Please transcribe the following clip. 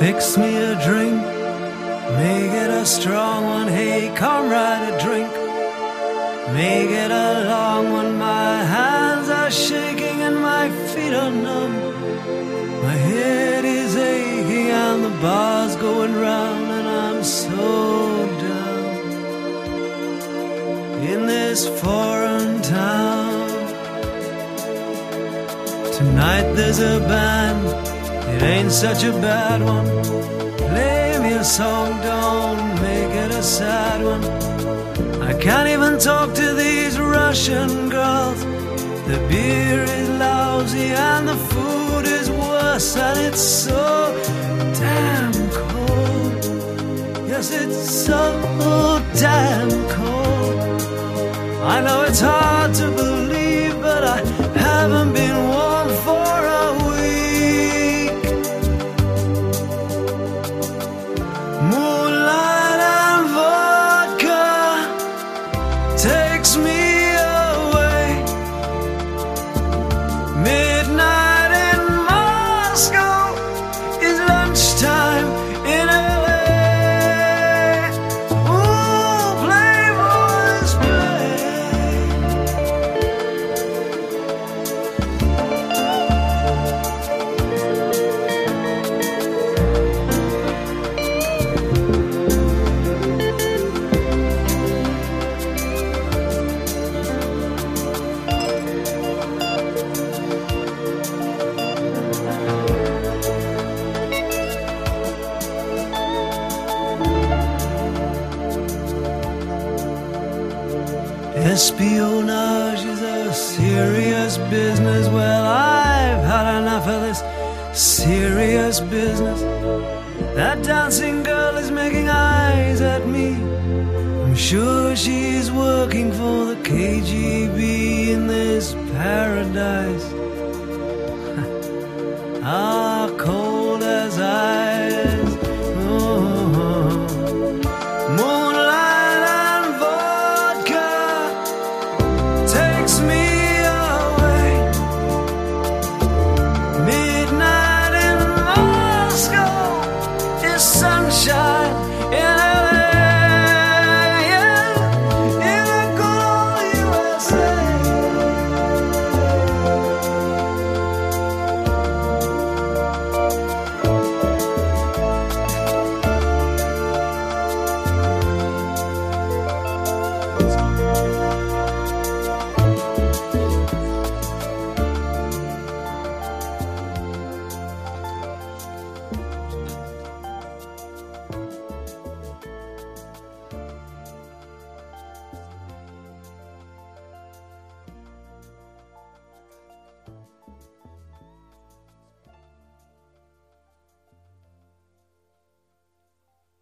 Fix me a drink, make it a strong one. Hey, comrade, a drink, make it a long one. My hands are shaking and my feet are numb. My head is aching and the bar's going round, and I'm so down in this foreign town. Tonight there's a band, it ain't such a bad one. Play me a song, don't make it a sad one. I can't even talk to these Russian girls. The beer is lousy and the food is worse, and it's so damn cold. Yes, it's so damn cold. I know it's hard to believe, but I haven't been warm for a week. Moonlight and vodka takes me away. Midnight in Moscow is lunchtime in LA. Ooh, playboys play. Espionage is a serious business. Well, I've had enough of this serious business. That dancing girl is making eyes at me. I'm sure she's working for the KGB in this paradise. Ah,